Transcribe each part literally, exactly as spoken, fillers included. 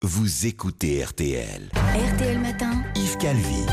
Vous écoutez R T L. R T L Matin. Yves Calvi.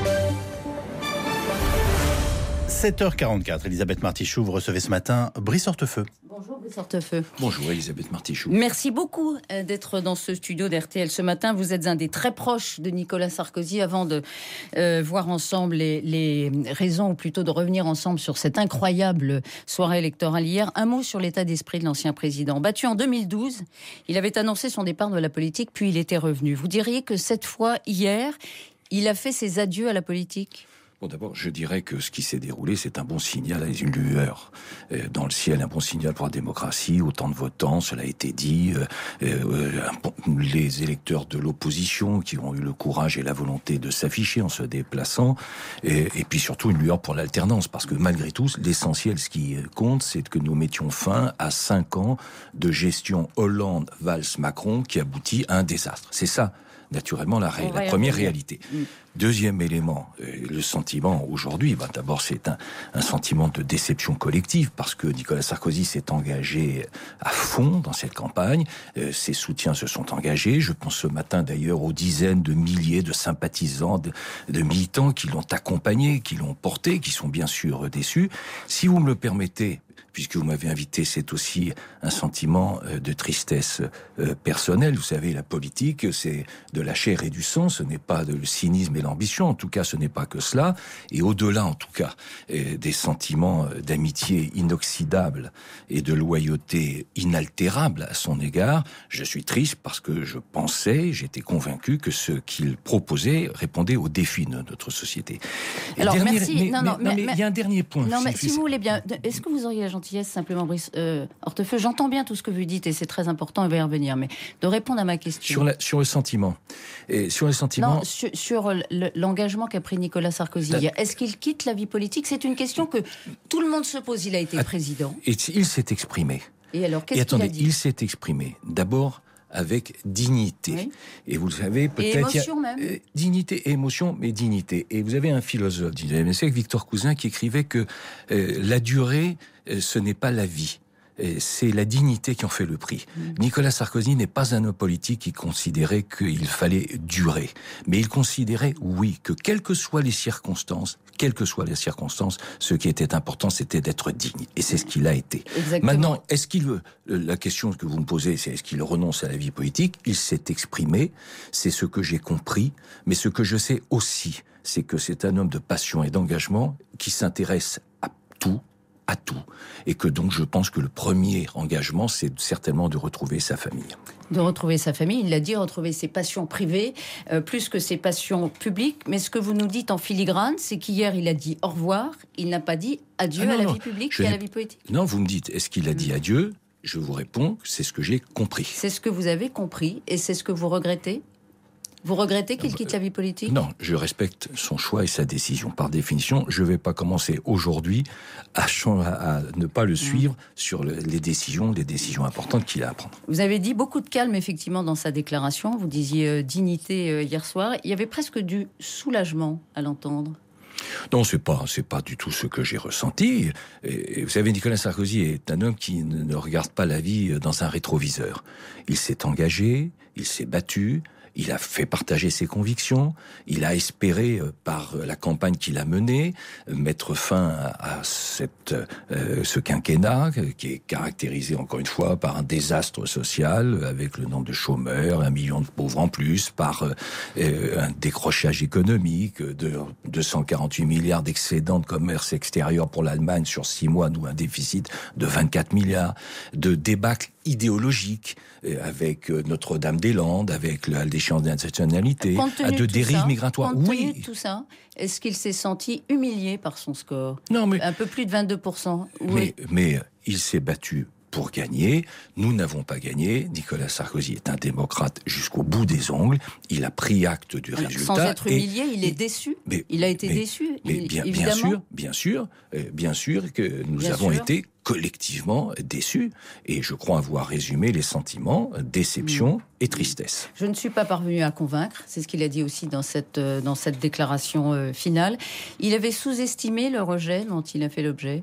sept heures quarante-quatre, Elisabeth Martichoux, vous recevez ce matin Brice Hortefeux. Bonjour Brice Hortefeux. Bonjour Elisabeth Martichoux. Merci beaucoup d'être dans ce studio d'R T L ce matin. Vous êtes un des très proches de Nicolas Sarkozy. Avant de euh, voir ensemble les, les raisons, ou plutôt de revenir ensemble sur cette incroyable soirée électorale hier, un mot sur l'état d'esprit de l'ancien président. Battu en deux mille douze, il avait annoncé son départ de la politique, puis il était revenu. Vous diriez que cette fois, hier, il a fait ses adieux à la politique ? Bon, d'abord, je dirais que ce qui s'est déroulé, c'est un bon signal, une lueur euh, dans le ciel, un bon signal pour la démocratie, autant de votants, cela a été dit, euh, euh, les électeurs de l'opposition qui ont eu le courage et la volonté de s'afficher en se déplaçant, et, et puis surtout une lueur pour l'alternance, parce que malgré tout, l'essentiel, ce qui compte, c'est que nous mettions fin à cinq ans de gestion Hollande-Valls-Macron qui aboutit à un désastre. C'est ça, naturellement, la, ré- la première réalité. Mmh. Deuxième élément, euh, le sentiment aujourd'hui, bah, d'abord c'est un, un sentiment de déception collective parce que Nicolas Sarkozy s'est engagé à fond dans cette campagne, euh, ses soutiens se sont engagés, je pense ce matin d'ailleurs aux dizaines de milliers de sympathisants, de, de militants qui l'ont accompagné, qui l'ont porté, qui sont bien sûr déçus. Si vous me le permettez, puisque vous m'avez invité, c'est aussi un sentiment de tristesse personnelle. Vous savez, la politique, c'est de la chair et du sang, ce n'est pas de le cynisme et l'ambition, en tout cas, ce n'est pas que cela. Et au-delà, en tout cas, des sentiments d'amitié inoxydable et de loyauté inaltérable à son égard, je suis triste parce que je pensais, j'étais convaincu que ce qu'il proposait répondait aux défis de notre société. Et Alors, dernier, merci. Mais, non, mais, non, mais, mais, mais il y a un dernier point. Non, si, mais si si, vous voulez bien, est-ce que vous auriez la gentillesse, simplement, Brice euh, Hortefeux, j'entends bien tout ce que vous dites et c'est très important, on va y revenir, mais de répondre à ma question. Sur, la, sur le sentiment. Et sur le sentiment... Non, sur, sur le, l'engagement qu'a pris Nicolas Sarkozy. La... Est-ce qu'il quitte la vie politique ? C'est une question que tout le monde se pose. Il a été président. Et il s'est exprimé. Et alors, qu'est-ce et attendez, qu'il a dit ? Il s'est exprimé. D'abord avec dignité. Oui. Et vous le savez, peut-être... Et émotion il y a, même. euh, dignité et émotion, mais dignité. Et vous avez un philosophe du dix-neuvième siècle, Victor Cousin, qui écrivait que euh, la durée, euh, ce n'est pas la vie. C'est la dignité qui en fait le prix. Mmh. Nicolas Sarkozy n'est pas un homme politique qui considérait qu'il fallait durer. Mais il considérait, oui, que quelles que soient les circonstances, quelles que soient les circonstances, ce qui était important, c'était d'être digne. Et c'est ce qu'il a été. Exactement. Maintenant, est-ce qu'il veut, la question que vous me posez, c'est est-ce qu'il renonce à la vie politique ? Il s'est exprimé, c'est ce que j'ai compris, mais ce que je sais aussi, c'est que c'est un homme de passion et d'engagement qui s'intéresse à tout, à tout. Et que donc je pense que le premier engagement, c'est certainement de retrouver sa famille. De retrouver sa famille, il l'a dit, retrouver ses passions privées, euh, plus que ses passions publiques. Mais ce que vous nous dites en filigrane, c'est qu'hier, il a dit au revoir, il n'a pas dit adieu ah non, à la non, vie publique et à la vie politique. Non, vous me dites, est-ce qu'il a dit adieu ? Je vous réponds, c'est ce que j'ai compris. C'est ce que vous avez compris, et c'est ce que vous regrettez ? Vous regrettez qu'il quitte la vie politique ? Non, je respecte son choix et sa décision. Par définition, je ne vais pas commencer aujourd'hui à, à ne pas le suivre mmh. sur le, les décisions, les décisions importantes qu'il a à prendre. Vous avez dit beaucoup de calme, effectivement, dans sa déclaration. Vous disiez euh, dignité euh, hier soir. Il y avait presque du soulagement à l'entendre. Non, c'est pas, c'est pas du tout ce que j'ai ressenti. Et, et vous savez, Nicolas Sarkozy est un homme qui ne, ne regarde pas la vie dans un rétroviseur. Il s'est engagé, il s'est battu, il a fait partager ses convictions, il a espéré, euh, par la campagne qu'il a menée, euh, mettre fin à, à cette, euh, ce quinquennat, qui est caractérisé, encore une fois, par un désastre social, avec le nombre de chômeurs, un million de pauvres en plus, par euh, un décrochage économique de deux cent quarante-huit milliards d'excédents de commerce extérieur pour l'Allemagne sur six mois, nous un déficit de vingt-quatre milliards, de débâcle idéologique, avec Notre-Dame-des-Landes, avec la déchéance d'internationalité, à de dérives migratoires. Compte oui. tenu de tout ça, est-ce qu'il s'est senti humilié par son score ? Non, mais... Un peu plus de vingt-deux pour cent. Oui. Mais, mais il s'est battu pour gagner. Nous n'avons pas gagné. Nicolas Sarkozy est un démocrate jusqu'au bout des ongles. Il a pris acte du Alors, résultat. Sans être humilié, et, il est déçu. Mais, il a été mais, déçu, mais il, bien, évidemment. Bien sûr, bien sûr, bien sûr que nous bien avons sûr. été collectivement déçus. Et je crois avoir résumé les sentiments, déception mmh. et tristesse. Je ne suis pas parvenu à convaincre. C'est ce qu'il a dit aussi dans cette, dans cette déclaration euh, finale. Il avait sous-estimé le rejet dont il a fait l'objet.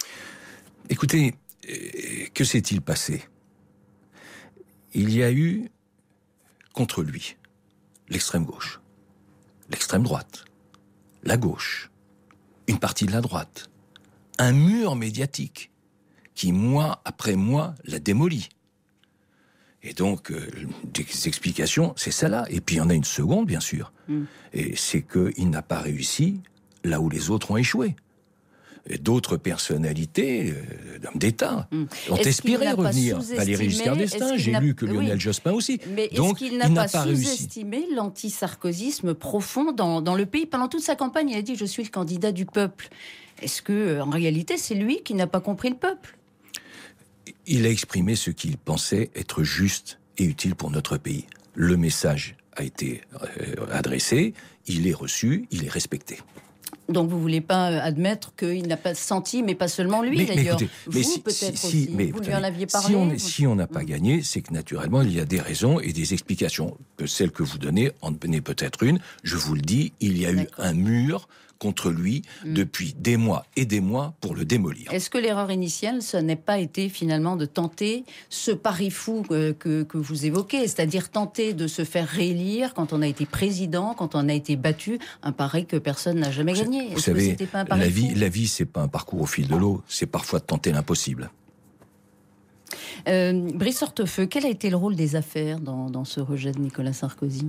Écoutez, que s'est-il passé ? Il y a eu contre lui l'extrême gauche, l'extrême droite, la gauche, une partie de la droite, un mur médiatique qui, mois après mois, l'a démoli. Et donc, euh, des explications, c'est celle-là. Et puis, il y en a une seconde, bien sûr. Mm. Et c'est qu'il n'a pas réussi là où les autres ont échoué. Et d'autres personnalités, euh, d'hommes d'État, mm. ont est-ce espéré revenir. Valéry Giscard d'Estaing, j'ai lu que Lionel oui. Jospin aussi. Mais donc, est-ce qu'il n'a, il pas, n'a pas sous-estimé réussi. l'anti-sarkozysme profond dans, dans le pays? Pendant toute sa campagne, il a dit « Je suis le candidat du peuple ». Est-ce que, en réalité, c'est lui qui n'a pas compris le peuple? Il a exprimé ce qu'il pensait être juste et utile pour notre pays. Le message a été euh, adressé, il est reçu, il est respecté. Donc vous ne voulez pas admettre qu'il n'a pas senti, mais pas seulement lui mais, d'ailleurs. Mais écoutez, vous mais si, peut-être si, aussi, mais, vous lui en aviez parlé. Si on si on n'a pas gagné, c'est que naturellement il y a des raisons et des explications. Celle que vous donnez en donnez peut-être une. Je vous le dis, il y a D'accord. eu un mur contre lui mmh. depuis des mois et des mois pour le démolir. Est-ce que l'erreur initiale, ça n'a pas été finalement de tenter ce pari fou que, que, que vous évoquez, c'est-à-dire tenter de se faire réélire quand on a été président, quand on a été battu, un pari que personne n'a jamais gagné? Vous Est-ce savez, que c'était pas un pari la vie, fou la vie, c'est pas un parcours au fil de l'eau, c'est parfois de tenter l'impossible. Euh, Brice Hortefeux, quel a été le rôle des affaires dans, dans ce rejet de Nicolas Sarkozy?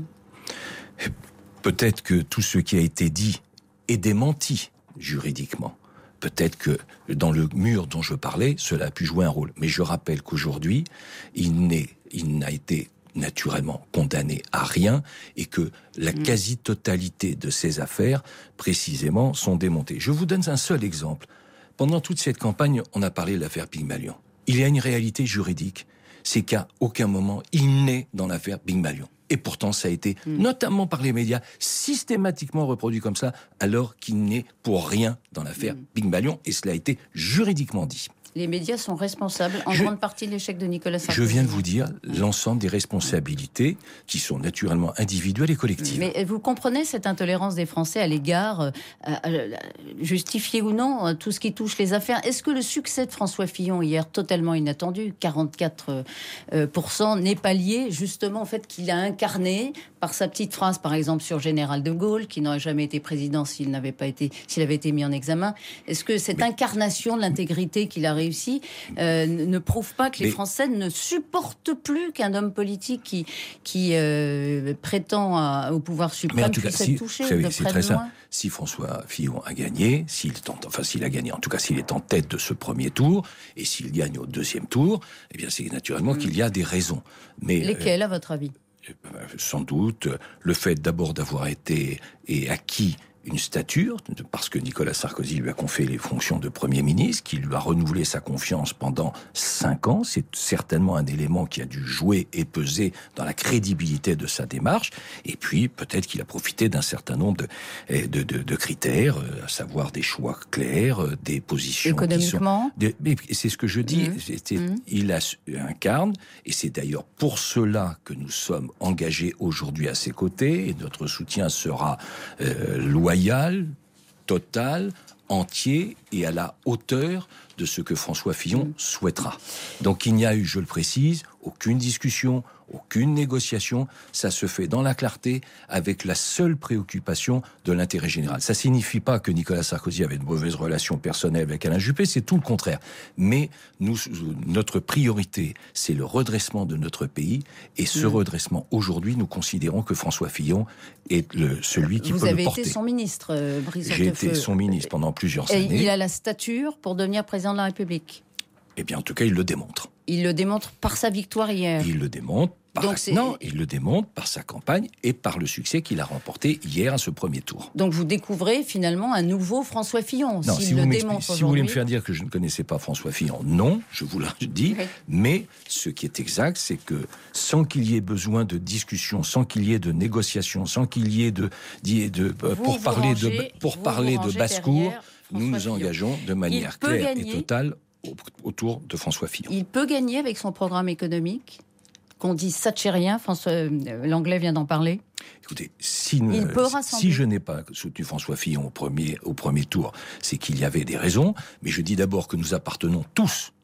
Peut-être que tout ce qui a été dit et démenti juridiquement. Peut-être que dans le mur dont je parlais, cela a pu jouer un rôle. Mais je rappelle qu'aujourd'hui, il, n'est, il n'a été naturellement condamné à rien et que la quasi-totalité de ces affaires, précisément, sont démontées. Je vous donne un seul exemple. Pendant toute cette campagne, on a parlé de l'affaire Pygmalion. Il y a une réalité juridique, c'est qu'à aucun moment, il n'est dans l'affaire Pygmalion. Et pourtant, ça a été, mmh. notamment par les médias, systématiquement reproduit comme ça, alors qu'il n'est pour rien dans l'affaire mmh. Pygmalion, et cela a été juridiquement dit. Les médias sont responsables en je, grande partie de l'échec de Nicolas Sarkozy. Je viens de vous dire l'ensemble des responsabilités qui sont naturellement individuelles et collectives. Mais vous comprenez cette intolérance des Français à l'égard, euh, euh, justifiée ou non, tout ce qui touche les affaires. Est-ce que le succès de François Fillon hier, totalement inattendu, quarante-quatre pour cent, n'est pas lié justement au fait qu'il a incarné par sa petite phrase, par exemple, sur Général de Gaulle, qui n'aurait jamais été président s'il n'avait pas été, s'il avait été mis en examen. Est-ce que cette mais, incarnation de l'intégrité qu'il a réussi euh, ne prouve pas que les mais, Français ne supportent plus qu'un homme politique qui, qui euh, prétend à, au pouvoir suprême puisse être touché de près de loin? Si François Fillon a gagné, s'il tente, enfin s'il a gagné, en tout cas s'il est en tête de ce premier tour, et s'il gagne au deuxième tour, eh bien c'est naturellement mmh. qu'il y a des raisons. Mais, lesquelles, euh, à votre avis? Sans doute, le fait d'abord d'avoir été et acquis une stature, parce que Nicolas Sarkozy lui a confié les fonctions de Premier ministre, qui lui a renouvelé sa confiance pendant cinq ans. C'est certainement un élément qui a dû jouer et peser dans la crédibilité de sa démarche. Et puis, peut-être qu'il a profité d'un certain nombre de, de, de, de critères, à savoir des choix clairs, des positions économiquement. Qui sont, des, c'est ce que je dis. Mmh. C'est, mmh. Il a, incarne, et c'est d'ailleurs pour cela que nous sommes engagés aujourd'hui à ses côtés, et notre soutien sera euh, loyal. Loyal, total, entier et à la hauteur de ce que François Fillon souhaitera. Donc il n'y a eu, je le précise, aucune discussion, aucune négociation. Ça se fait dans la clarté avec la seule préoccupation de l'intérêt général. Ça ne signifie pas que Nicolas Sarkozy avait de mauvaises relations personnelles avec Alain Juppé, c'est tout le contraire. Mais nous, notre priorité, c'est le redressement de notre pays. Et ce mmh. redressement, aujourd'hui, nous considérons que François Fillon est le, celui qui Vous peut le porter. Vous avez été son ministre, euh, Brice J'ai Hortefeux. été son ministre pendant plusieurs et années. Il a la stature pour devenir président de la République? Eh bien, en tout cas, il le démontre. Il le démontre par sa victoire hier. Il le démontre par Donc sa... non, il le démontre par sa campagne et par le succès qu'il a remporté hier à ce premier tour. Donc vous découvrez finalement un nouveau François Fillon. Non, si, le vous, démontre si vous voulez me faire dire que je ne connaissais pas François Fillon, non, je vous le dis. Oui. Mais ce qui est exact, c'est que sans qu'il y ait besoin de discussion, sans qu'il y ait de négociation, sans qu'il y ait de, de, de vous, pour vous parler rangez, de pour vous parler vous de basse-cour, nous nous Fillon. engageons de manière claire gagner. et totale autour de François Fillon. Il peut gagner avec son programme économique, qu'on dit thatchérien, François, euh, l'anglais vient d'en parler. Écoutez, si, ne, si je n'ai pas soutenu François Fillon au premier, au premier tour, c'est qu'il y avait des raisons, mais je dis d'abord que nous appartenons tous,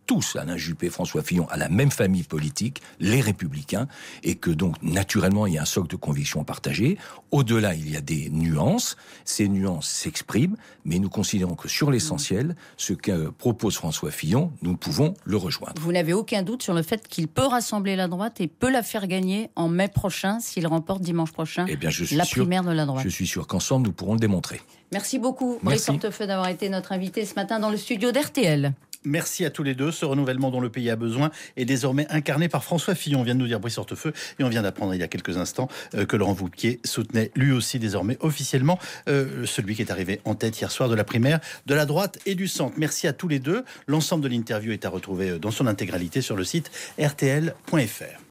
tous, Alain Juppé, François Fillon, à la même famille politique, les Républicains, et que donc, naturellement, il y a un socle de conviction partagé. Au-delà, il y a des nuances. Ces nuances s'expriment, mais nous considérons que sur l'essentiel, ce que propose François Fillon, nous pouvons le rejoindre. Vous n'avez aucun doute sur le fait qu'il peut rassembler la droite et peut la faire gagner en mai prochain, s'il remporte dimanche prochain eh bien, je suis la sûr, primaire de la droite. Je suis sûr qu'ensemble, nous pourrons le démontrer. Merci beaucoup, Brice Hortefeux, d'avoir été notre invité ce matin dans le studio d'R T L. Merci à tous les deux. Ce renouvellement dont le pays a besoin est désormais incarné par François Fillon. On vient de nous dire Brice Hortefeux et on vient d'apprendre il y a quelques instants euh, que Laurent Wauquiez soutenait lui aussi désormais officiellement euh, celui qui est arrivé en tête hier soir de la primaire de la droite et du centre. Merci à tous les deux. L'ensemble de l'interview est à retrouver dans son intégralité sur le site r t l point f r.